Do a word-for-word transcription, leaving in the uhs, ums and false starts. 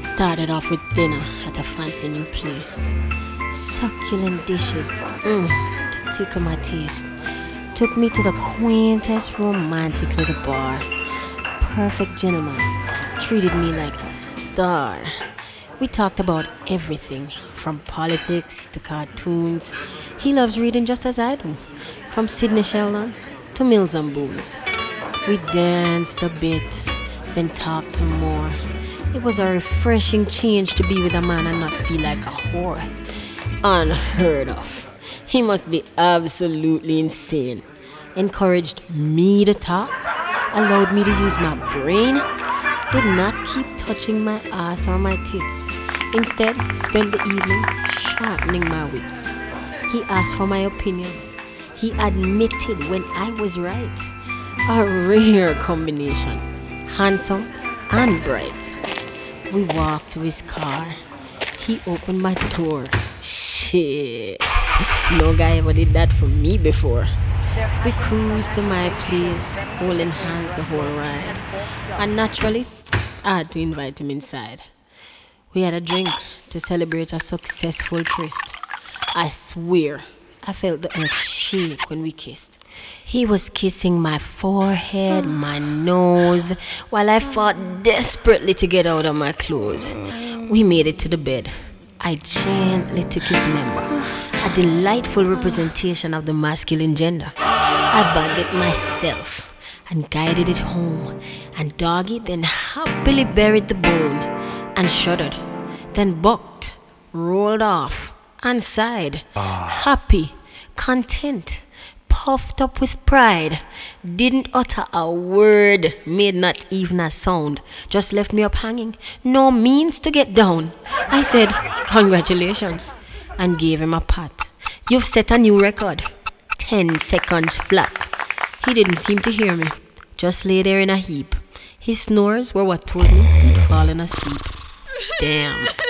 Started off with dinner at a fancy new place. Succulent dishes, mm, to tickle my taste. Took me to the quaintest romantic little bar. Perfect gentleman, treated me like a star. We talked about everything, from politics to cartoons. He loves reading just as I do, from Sidney Sheldon's to Mills and Booms. We danced a bit, then talked some more. It was a refreshing change to be with a man and not feel like a whore. Unheard of. He must be absolutely insane. Encouraged me to talk, allowed me to use my brain, did not keep touching my ass or my tits. Instead, spent the evening sharpening my wits. He asked for my opinion. He admitted when I was right. A rare combination. Handsome and bright. We walked to his car. He opened my door. Shit. No guy ever did that for me before. We cruised to my place, holding hands the whole ride. And naturally, I had to invite him inside. We had a drink to celebrate a successful tryst. I swear, I felt the earth shake when we kissed. He was kissing my forehead, my nose, while I fought desperately to get out of my clothes. We made it to the bed. I gently took his member, a delightful representation of the masculine gender. I bagged it myself and guided it home, and Doggy then happily buried the bone and shuddered, then bucked, rolled off, and sighed, happy, content, puffed up with pride, didn't utter a word, made not even a sound, just left me up hanging, no means to get down. I said, congratulations, and gave him a pat. You've set a new record. Ten seconds flat. He didn't seem to hear me, just lay there in a heap. His snores were what told me he'd fallen asleep. Damn.